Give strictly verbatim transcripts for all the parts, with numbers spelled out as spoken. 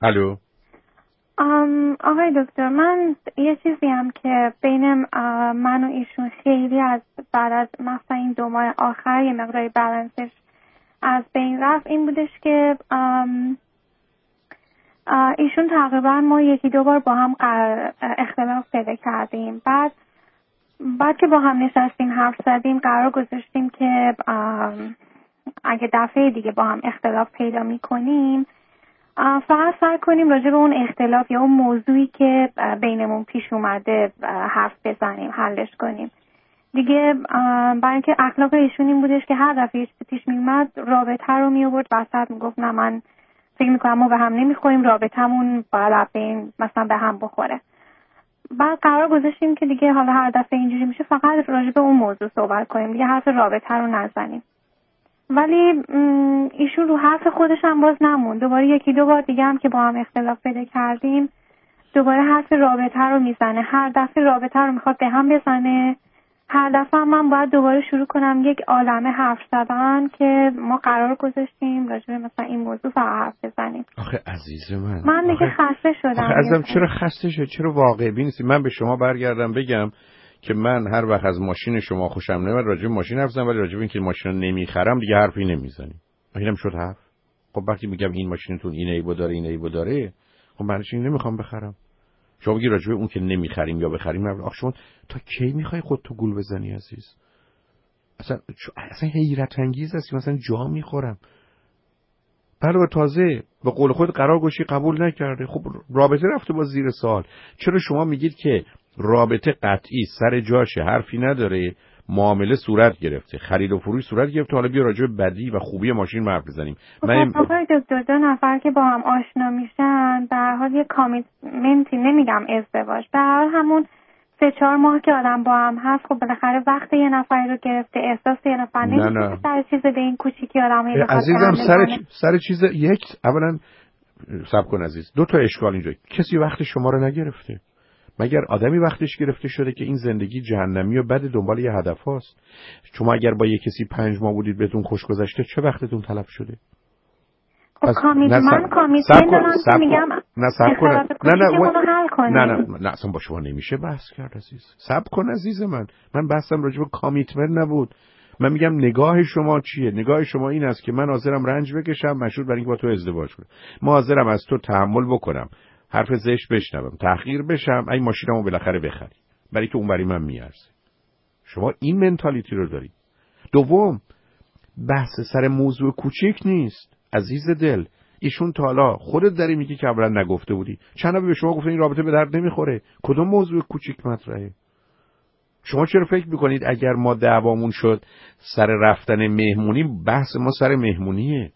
الو. آقای دکتر، من یه چیزی هم که بین من و ایشون خیلی از بعد از مثلا این دو ماه آخر یه مقداری بالانسش از بین رفت این بودش که ایشون تقریبا ما یکی دو بار با هم اختلاف پیدا کردیم. بعد بعد که با هم نشستیم حرف زدیم قرار گذاشتیم که اگه دفعه دیگه با هم اختلاف پیدا میکنیم فقط سعی کنیم راجع به اون اختلاف یا اون موضوعی که بینمون پیش اومده حرف بزنیم، حلش کنیم دیگه. برای اینکه اخلاق ایشون این بودش که هر دفعه پیش میومد رابطه رو می آورد وسط، میگفت نه من فکر میکنم ما به هم نمیخوریم، رابطمون باید بین مثلا به هم بخوره. بعد قرار گذاشتیم که دیگه حالا هر دفعه اینجوری میشه فقط راجع به اون موضوع صحبت کنیم، دیگه حرف رابطه رو نزنیم. ولی ایشون رو حرف خودش هم باز نمون. دوباره یکی دو بار دیگه هم که با هم اختلاف پیدا کردیم دوباره حرف رابطه رو میزنه. هر دفعه رابطه رو میخواد به هم بزنه. هر دفعه هم من باید دوباره شروع کنم یک عالمه حرف زدن که ما قرار گذاشتیم راجع به مثلا این موضوع فقط حرف بزنیم. آخه عزیز من، من دیگه خسته شدم. آخه ازم چرا خسته شد؟ چرا واقع بین نیستی؟ من به شما برگردم بگم که من هر وقت از ماشین شما خوشم نمیاد راجع به ماشین حرف بزنم، ولی راجع به اینکه ماشین رو نمیخرم دیگه حرفی نمیزنیم. اینم شد حرف. خب وقتی میگم این ماشینتون این عیبو داره این عیبو داره، خب من چی نمیخوام بخرم. شما میگی راجع به اون که نمیخریم یا بخریم. آخه شما تا کی میخوای خودتو گول بزنی عزیز؟ اصلا اصلا حیرت انگیز است. مثلا جا میخورم. بله تازه به قول خود قرار گوشی قبول نکرده. خب رابطه رفته با زیر سوال. چرا شما میگید که رابطه قطعی سر جاشه، حرفی نداره، معامله صورت گرفته، خرید و فروش صورت گرفته، حالا بیا راجع به بدی و خوبی ماشین حرف بزنیم؟ من آقای دکتر دو نفر که با هم آشنا میشن به هر حال یه کامیتمنتی، نمیگم ازدواج، به هر حال همون سه چهار ماه که آدم با هم هست خب بالاخره وقت یه نفر رو گرفته، احساس یه نفر نمیشه سر چیز به این کوچیکی آدم یه نفر عزیزم سر چ... سر چیز یک اولا صبر کن عزیز، دو تا اشکال اینجا. کسی وقت شما رو نگرفته. مگر آدمی وقتش گرفته شده که این زندگی جهنمی و بعد دنبال یه هدف هاست؟ شما اگر با یه کسی پنج ماه بودید بهتون خوش گذشته چه وقتتون تلف شده؟ خب کامیت من کامیت من میگم نه صبر کن نه نه و... نه نه نه اصلا با شما نمیشه بحث کرد عزیز. صبر کن عزیز من، من بحثم راجع به کامیتمنت نبود. من میگم نگاه شما چیه؟ نگاه شما این است که من حاضرم رنج بکشم مشروط بر اینکه با تو ازدواج کنم. ما حاضرم از تو تحمل بکنم، حرف زشت بشنوم، تحقیر بشم، این ماشینمو بالاخره بخری برای که اون برای من میارزه. شما این منتالیتی رو داری. دوم، بحث سر موضوع کوچیک نیست عزیز دل. ایشون تا حالا خودت داری میگی که اولا نگفته بودی. چند بار به شما گفتن این رابطه به درد نمیخوره. کدوم موضوع کوچیک مطرحه؟ شما چرا فکر میکنید اگر ما دعوامون شد سر رفتن مهمونی، بحث ما سر مهمونیه؟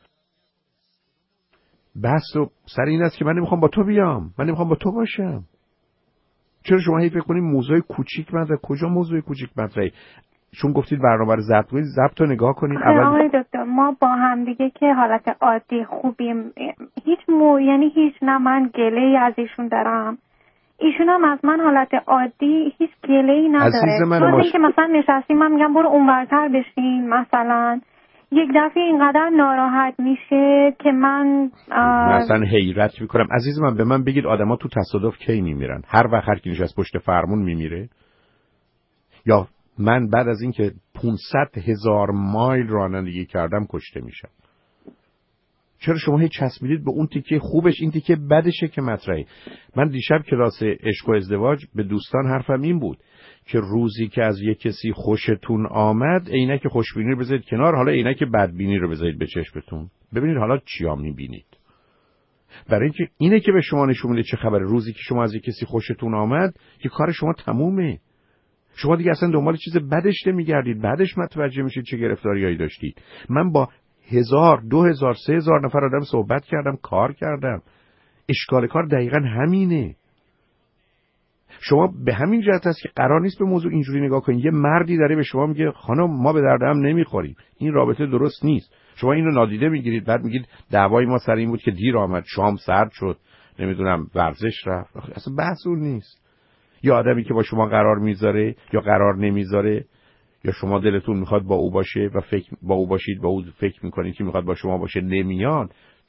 بحث سر این است که من نمیخوام با تو بیام، من نمیخوام با تو باشم. چرا شما هی فکر کنید موضوع کوچیک مطرحه؟ کجا موضوع کوچیک مطرحه؟ چون گفتید برنامه رو ضبط کنید، ضبط رو نگاه کنید. اول آقای دکتر ما با هم دیگه که حالت عادی خوبیم، هیچ مو یعنی هیچ، نه من گله‌ای از ایشون دارم، ایشون هم از من حالت عادی هیچ گله‌ای نداره. من ماش... اینکه مثلا نشستیم من میگم برو اونورتر بشین مثلا، یک دفعه اینقدر ناراحت میشه که من مثلا حیرت میکنم. عزیز من به من بگید آدما تو تصادف کی میمیرن؟ هر وقت هر کی نشست پشت فرمون میمیره؟ یا من بعد از اینکه پانصد هزار مایل رانندگی کردم کشته میشم؟ چرا شما هی چسبیدید به اون تیکه خوبش، این تیکه بدشه که مطرحه؟ من دیشب کلاس عشق و ازدواج به دوستان حرفم این بود که روزی که از یک کسی خوشتون آمد عینک خوشبینی رو بذارید کنار، حالا عینک بدبینی رو بذارید به چشمتون، ببینید حالا چیا میبینید. برای اینکه اینه که به شما نشون میده چه خبره. روزی که شما از یک کسی خوشتون آمد که کار شما تمومه، شما دیگه اصلا دنبال چیز بدش نمیگردید، بعدش متوجه میشید چه گرفتاریایی داشتید. من با هزار، دو هزار، سه هزار نفر آدم صحبت کردم، کار کردم. اشکال کار دقیقا همینه. شما به همین جهت است که قرار نیست به موضوع اینجوری نگاه کنید. یه مردی داره به شما میگه خانم ما به درد هم نمیخوریم، این رابطه درست نیست. شما اینو نادیده میگیرید، بعد میگید دعوای ما سر این بود که دیر آمد، شام سرد شد، نمیدونم ورزش رفت. اصلا بحث اون نیست. یا آدمی که با شما قرار میذاره یا قرار نمیذاره، یا شما دلتون میخواد با او باشه و فکر با او باشید، با او فکر میکنید که میخواد با شما باشه، نمیان.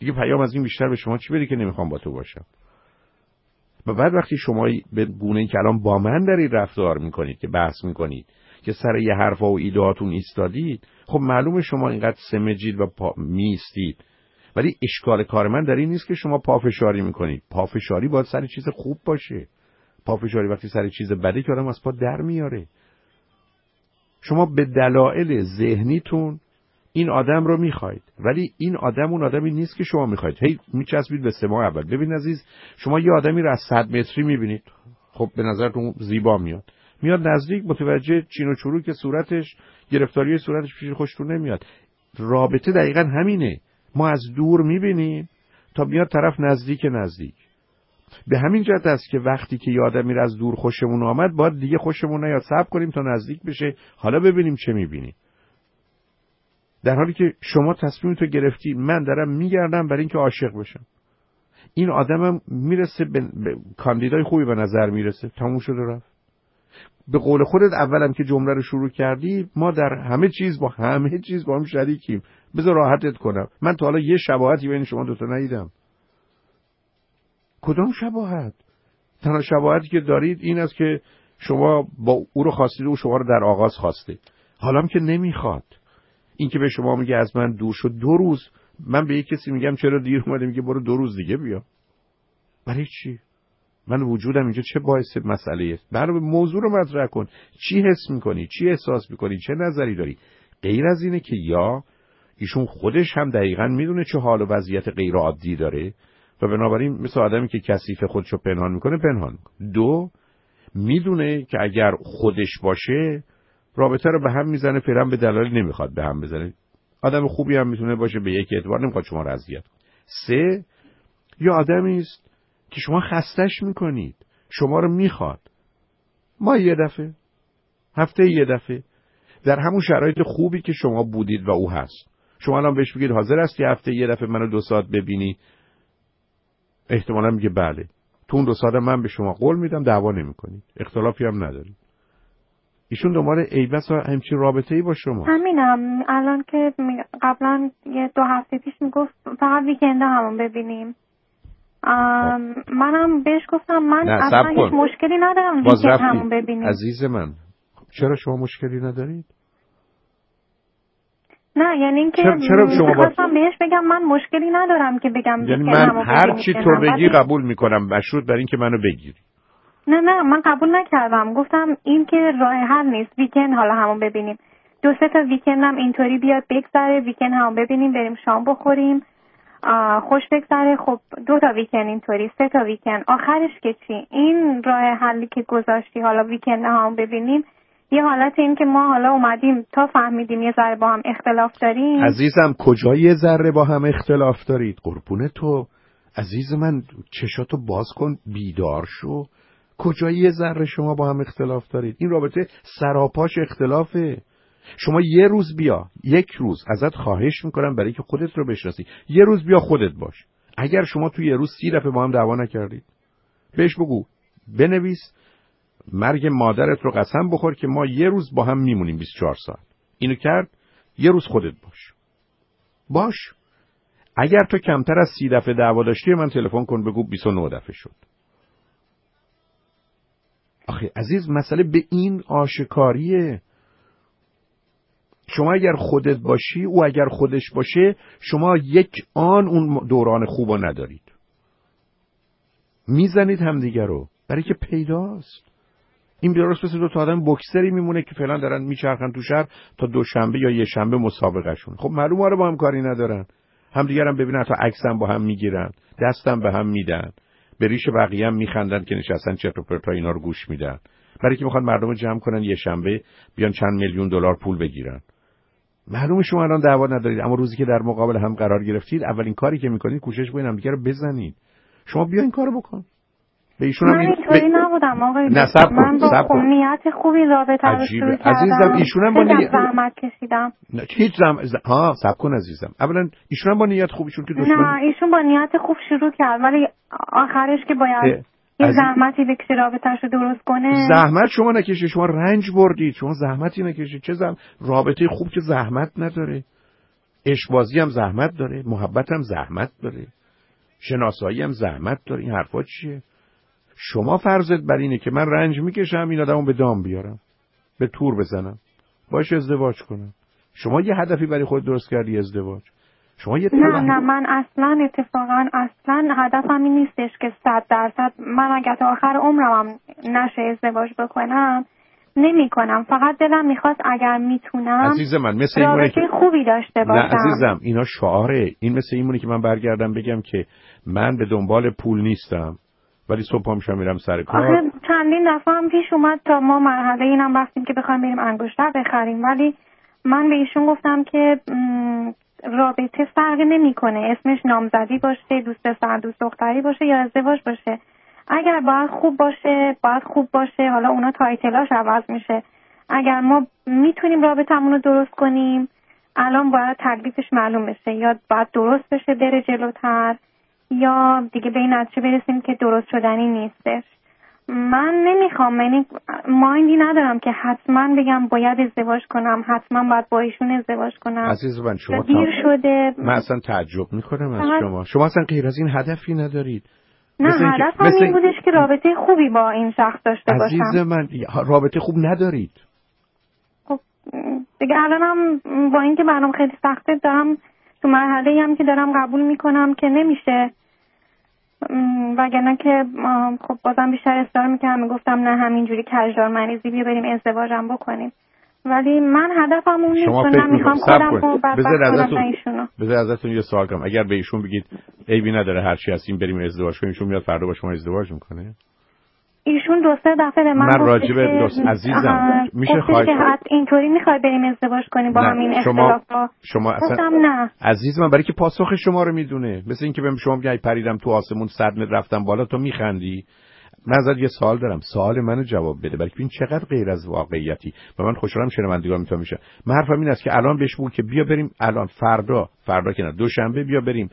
دیگه پیام از این بیشتر به شما چی بده که نمیخوام با تو باشم؟ و بعد وقتی شما به گونه که الان با من دارید رفتار میکنید که بحث میکنید که سر یه حرفا و ایدهاتون ایستادید، خب معلومه شما اینقدر سمجید و پا میستید. ولی اشکال کار من در این نیست که شما پافشاری میکنید. پافشاری باید سر چیز خوب باشه. پافشاری وقتی سر چیز بده که آدم از پا در میاره. شما به دلایل ذهنیتون این آدم رو میخواید، ولی این آدم اون آدمی نیست که شما میخواید. هی میچسبید به سه ماه اول. ببین عزیز، شما یه آدمی رو از صد متری میبینید، خب به نظرتون زیبا میاد، میاد نزدیک، متوجه چین و چروک صورتش، گرفتاری صورتش پیش خوشتون نمیاد. رابطه دقیقاً همینه. ما از دور میبینیم تا بیاد طرف نزدیک نزدیک. به همین جهت است که وقتی که یه آدمی رو از دور خوشمون آمد، باید دیگه خوشمون نیاد، صبر کنیم تا نزدیک بشه، حالا ببینیم چه میبینیم. در حالی که شما تصمیمتو گرفتی، من دارم میگردم برای اینکه عاشق بشم. این آدمم میرسه به, به کاندیدای خوبی به نظر میرسه، تموم شد و رفت. به قول خودت اولم که جمله رو شروع کردی، ما در همه چیز با همه چیز با هم شریکیم. بذار راحتت کنم، من تا حالا یه شباهتی بین شما دوتا ندیدم. کدام شباهت؟ تنها شباهتی که دارید این است که شما با او رو خواستید و شما رو در آغاز خواسته، حالا هم که نمیخواد. این که به شما میگه از من دور شد دو روز، من به یک کسی میگم چرا دیر اومده، میگه برو دو روز دیگه بیا. برای چی؟ من وجودم اینجا چه باعث مسئله است؟ برای موضوع رو مطرح کن. چی حس میکنی؟ چی احساس میکنی؟ چه نظری داری؟ غیر از اینه که یا ایشون خودش هم دقیقاً میدونه چه حال و وضعیت غیر عادی داره و بنابراین مثل آدمی که کثیف خودشو پنهان میکنه پنهان میکنه. دو، میدونه که اگر خودش باشه رابطه رو به هم میزنه، فعلا به دلایل نمیخواد به هم بزنه. آدم خوبی هم میتونه باشه، به یک اعتبار نمیخواد شما رو اذیت کنه. سه، یا آدمی است که شما خستش میکنید، شما رو میخواد. ما یه دفعه، هفته یه دفعه، در همون شرایط خوبی که شما بودید و او هست، شما الان بهش بگید حاضر هستی هفته یه دفعه منو دو ساعت ببینی؟ احتمالا میگه بله. تو اون دو ساعت من به شما قول میدم دعوا نمیکنید، اختلافی هم ندارید. ایشون دنبال ایبس و همچین رابطه‌ای با شما. همینم. الان که قبلا یه دو هفته پیش میگفت فقط ویکند همون ببینیم. منم بهش گفتم من اصلا هیچ مشکلی ندارم ویکند همون ببینیم. عزیز من، چرا شما مشکلی ندارید؟ نه یعنی اینکه چرا, چرا شما خواستم بهش بگم من مشکلی ندارم که بگم یعنی من هر چی تو بگی قبول میکنم، مشروط بر این که منو بگیری. نه نه من قبول نکردم. گفتم این که راه حل نیست، ویکند حالا همون ببینیم. دو سه تا ویکندم اینطوری بیاد بگذره، ویکند همون ببینیم، بریم شام بخوریم، خوش بگذره. خب دو تا ویکند اینطوری، سه تا ویکند، آخرش که چی؟ این راه حلی که گذاشتی حالا ویکند همون ببینیم، یه حالت این که ما حالا اومدیم تا فهمیدیم یه ذره با هم اختلاف داریم. عزیزم کجا یه ذره با هم اختلاف دارید؟ قربون تو عزیز من، چشاتو باز کن، بیدار شو. کجا یه ذره شما با هم اختلاف دارید؟ این رابطه سراپاش اختلافه. شما یه روز بیا، یک روز ازت خواهش میکنم برای که خودت رو بشناسی، یه روز بیا خودت باش. اگر شما تو یه روز سی دفعه با هم دعوا نکردید، بهش بگو، بنویس مرگ مادرت رو قسم بخور که ما یه روز با هم میمونیم بیست و چهار ساعت. اینو کرد، یه روز خودت باش. باش. اگر تو کمتر از سی دفعه دعوا داشتی من تلفن کن بگو بیست و نه دفعه شد. آخه عزیز مسئله به این آشکاریه. شما اگر خودت باشی، او اگر خودش باشه، شما یک آن اون دوران خوبو ندارید. میزنید همدیگه رو برای که پیداست. این درست مثل دو تا آدم بوکسری میمونه که فعلا دارن میچرخن تو شهر تا دوشنبه یا یه شنبه مسابقه شون. خب معلومه آره با هم کاری ندارن. همدیگه هم ببینن، تا عکس هم با هم میگیرن، دستم به هم میدن، به ریش بقیه هم میخندن که نشستن چرت و پرتا اینا رو گوش میدن، برای که میخوان مردم رو جمع کنن یه شنبه بیان چند میلیون دلار پول بگیرن. معلومه شما الان دعوا ندارید، اما روزی که در مقابل هم قرار گرفتید اولین کاری که میکنید کوشش کنید همدیگه رو بزنید. شما بیا این کارو بکن. به ایشون هم من اینطوری نبودم آقای دکتر. من با نیت خوبی رابطه رو شروع کردم. عزیزم ایشون هم با نیت زحمت کشیدم. نه هیچ زحمت ها صبر کن عزیزم. اولا ایشون هم با نیت خوبیشون که دشمن نه ایشون با نیت خوب شروع کرد ولی آخرش که باید یه زحمتی بکشه رابطه‌شو درست کنه. زحمت شما نکشید، شما رنج بردید، شما زحمتی نکشید. چه زحمت؟ رابطه خوب که زحمت نداره. عشق‌بازی هم زحمت داره، محبت هم زحمت داره، شناسایی هم زحمت داره. این حرفا چیه؟ شما فرضت بر اینه که من رنج میکشم این آدمو به دام بیارم، به تور بزنم، باش ازدواج کنم. شما یه هدفی برای خود درست کردی، ازدواج. شما یه نه نه من اصلا اتفاقا اصلا هدفم این نیستش که صد درصد من اگه تا آخر عمرم نشه ازدواج بکنم نمی کنم. فقط دلم میخواست اگر میتونم عزیز من مثل این رابطه که... خوبی داشته باشم. نه عزیزم اینا شعاره. این مثل این مونه که من برگردم بگم که من به دنبال پول نیستم ولی صبح پا میشم میرم سر کار. آخه چندین دفعه هم پیش اومد تا ما مرحله اینم رفتیم که بخوایم بریم انگشتر بخریم، ولی من به ایشون گفتم که رابطه فرقی نمیکنه، اسمش نامزدی باشه، دوست پسر دوست دختری باشه یا ازدواج باشه. اگر باید خوب باشه باید خوب باشه، حالا اونا تایتلاش عوض میشه. اگر ما میتونیم رابطمون رو درست کنیم الان باید تکلیفش معلوم بشه، یا باید درست بشه بره جلوتر یا دیگه به این نتیجه برسیم که درست شدنی نیستش. من نمیخوام، یعنی مایندی ندارم که حتما بگم باید ازدواج کنم، حتما باید با ایشون ازدواج کنم. عزیز من شما دیر شده. من اصلا تعجب میکنم از شما. شما اصلا غیر از این هدفی ندارید. نه هدفم این, این بودش که رابطه خوبی با این شخص داشته باشم. عزیز من رابطه خوب ندارید. خب دیگه الانم با اینکه برام خیلی سخته دارم تو مرحله‌ای هم که دارم قبول میکنم که نمیشه، وگرنه که خب بازم بیشتر اصرار میکنم، میگفتم نه همینجوری کجدار مریضی بیا بریم ازدواجم بکنیم. ولی من هدفم اون نیست، من میخوام خودم رو بدبخت کنم نه ایشونو. بذار ازتون یه سوال کنم، اگر به ایشون بگید عیبی نداره هر چی هستیم بریم ازدواج کنیم، ایشون میاد فردا با شما ازدواج میکنه؟ ایشون دو سه دفعه به من من راجبه دوست عزیزم میشه خواهش که حد اینطوری میخوای بریم ازدواج کنیم با همین اختلافا؟ شما اصلا نه عزیز من برای که پاسخ شما رو میدونه. مثل اینکه بهم شما میگی پریدم تو آسمون صد متر رفتم بالا تو میخندی. من ازت یه سوال دارم، سوال منو جواب بده. بلکه این چقدر غیر از واقعیتی و من خوشحالم شنوندگان میتونم میشه. من حرفم این است که الان بهش بگو که بیا بریم الان فردا فردا که نه دوشنبه بیا بریم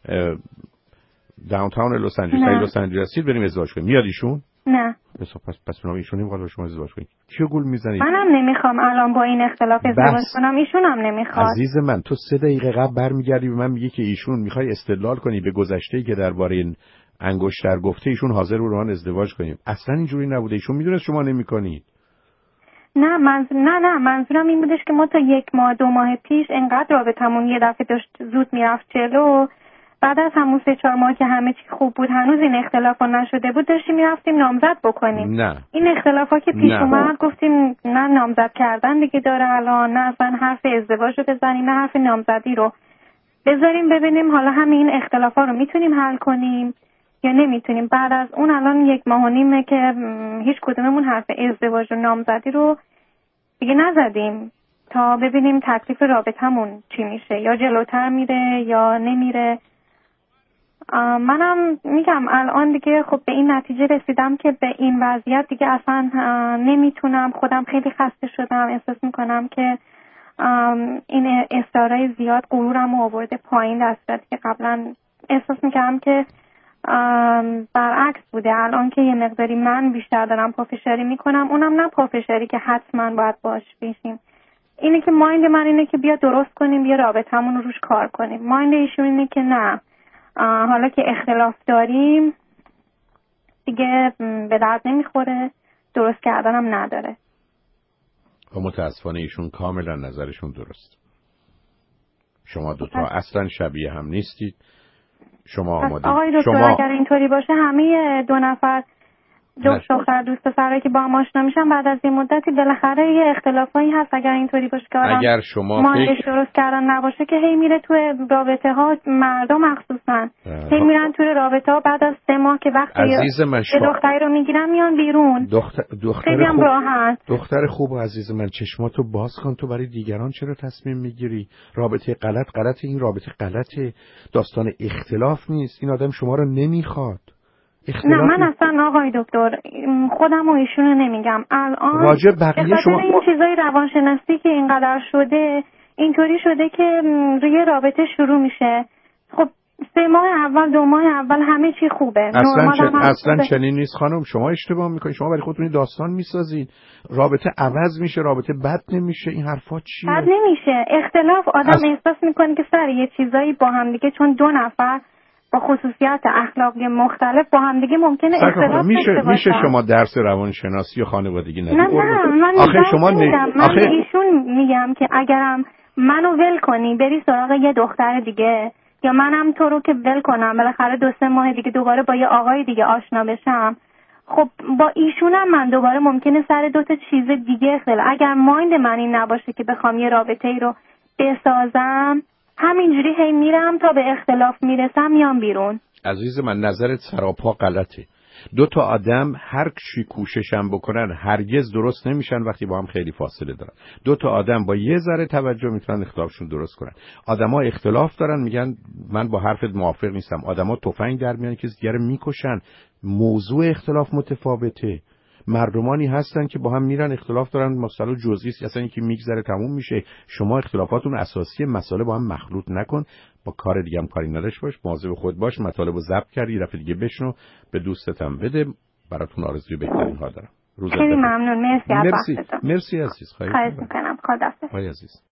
داونتاون لس آنجلس لس آنجلس بریم ازدواج کنیم. میاد ایشون؟ نه. پس پس پس من ایشون نمیخواد با شما ازدواج کنیم. کیو گول میزنید؟ منم نمیخوام الان با این اختلاف ازدواج کنم، ایشون هم نمیخواد. عزیز من تو سه دقیقه قبل برمیگردی به من میگی که ایشون میخوای استدلال کنی به گذشته‌ای که درباره انگشتر گفته ایشون حاضر بود با من ازدواج کنیم. اصلا اینجوری نبوده. ایشون میدونه شما نمیکنید. نه من نه نه منظورم این بودش که ما تا یک ماه دو ماه پیش انقدر رابطمون یه دفعه داشت زود میرفت جلو، بعد از همون سه چهار ماه که همه چی خوب بود هنوز این اختلافا نشده بود داشتیم میرفتیم نامزد بکنیم. نه این اختلافا که پیش اومد گفتیم نه نامزد کردن دیگه داره الان، نه اصلا حرف ازدواج رو بزنیم نه حرف نامزدی رو بذاریم ببینیم حالا همین این اختلافا رو میتونیم حل کنیم یا نمیتونیم. بعد از اون الان یک ماه و نیمه که هیچ کدوممون حرف ازدواج و نامزدی رو دیگه نزدیم تا ببینیم تکلیف رابطمون چی میشه، یا جلوتر میره یا نمیره. منم میگم الان دیگه خب به این نتیجه رسیدم که به این وضعیت دیگه اصلا نمیتونم، خودم خیلی خسته شدم، احساس میکنم که این اصرارای زیاد غرورم رو آورده پایین، در صورتی که قبلا احساس میکردم که برعکس بوده. الان که یه مقداری من بیشتر دارم پافشاری میکنم، اونم نه پافشاری که حتما باید باش بشیم. اینه که مایند من اینه که بیا درست کنیم، بیا رابطمون رو روش کار کنیم. مایند ایشون اینه که نه حالا که اختلاف داریم دیگه به درد نمیخوره، درست کردنم نداره. و متاسفانه ایشون کاملا نظرشون درست. شما دوتا اصلا شبیه هم نیستید. شما آمادید. آقای دکتر شما... اگر اینطوری باشه همه دو نفر دوست دختر دوست پسرایی که با هم آشنا میشن بعد از این مدتی بالاخره یه اختلافایی هست. اگر اینطوری باشه که آدم اگر شما مایندش فکر... درست کردن نباشه که هی میره تو رابطه ها، مردم مخصوصا هی میرن تو رابطه ها بعد از سه ماه که وقتی یه دختری رو میگیرن میان بیرون. دختر دختر خوب راحت. دختر خوب عزیز من چشماتو باز کن. تو برای دیگران چرا تصمیم میگیری؟ رابطه غلط غلط این رابطه غلطه. داستان اختلاف نیست. این آدم شما رو نمیخواد. نه من اصلا آقای دکتر خودم و ایشونو نمیگم. الان راجع بقیه شما این چیزای روانشناسی که اینقدر شده اینطوری شده که روی رابطه شروع میشه. خب سه ماه اول دو ماه اول همه چی خوبه. اصلا چن... اصلا خوبه. چنین نیست خانم، شما اشتباه میکنید. شما برای خودتون داستان میسازید، رابطه عوض میشه، رابطه بد نمیشه. این حرفا چیه؟ بد نمیشه. اختلاف آدم اص... احساس میکنه که سر یه چیزایی با هم دیگه، چون دو نفر با خصوصیات اخلاقی مختلف با هم دیگه ممکنه اختلاف میشه داشته میشه باشن. شما درس روانشناسی و خانوادگی ندید؟ نه نه من آخه شما ن... نه... من آخه... به ایشون میگم که اگرم منو ول کنی بری سراغ یه دختر دیگه، یا منم تو رو که ول کنم بالاخره دو سه ماه دیگه دوباره با یه آقای دیگه آشنا بشم، خب با ایشونم من دوباره ممکنه سر دو تا چیز دیگه اختلاف. اگر مایند من این نباشه که بخوام یه رابطه ای رو بسازم، همینجوری هی میرم تا به اختلاف میرسم میام بیرون. عزیز من نظرت سراپا غلطه. دو تا آدم هر چی کوششم بکنن هرگز درست نمیشن وقتی با هم خیلی فاصله دارن. دو تا آدم با یه ذره توجه میتونن اختلافشون درست کنن. آدما اختلاف دارن میگن من با حرفت موافق نیستم. آدما تفنگ در میان که دیگه میکشن. موضوع اختلاف متفاوته. مردمانی هستن که با هم میرن اختلاف دارن، مسئله جزئی است، اصلا اینکه میگذره تموم میشه. شما اختلافاتون اساسی مسئله با هم مخلوط نکن. با کار دیگه هم کاری نداشت باش، مواظب خود باش. مطالبو ضبط کردی، دفعه دیگه بشنو، به دوستتم بده. براتون آرزوی بهترین ها دارم. خیلی ممنون. مرسی از مرسی. وقتتون. مرسی عزیز. خواهش میکنم. خداحافظ. خداحافظ عزیز.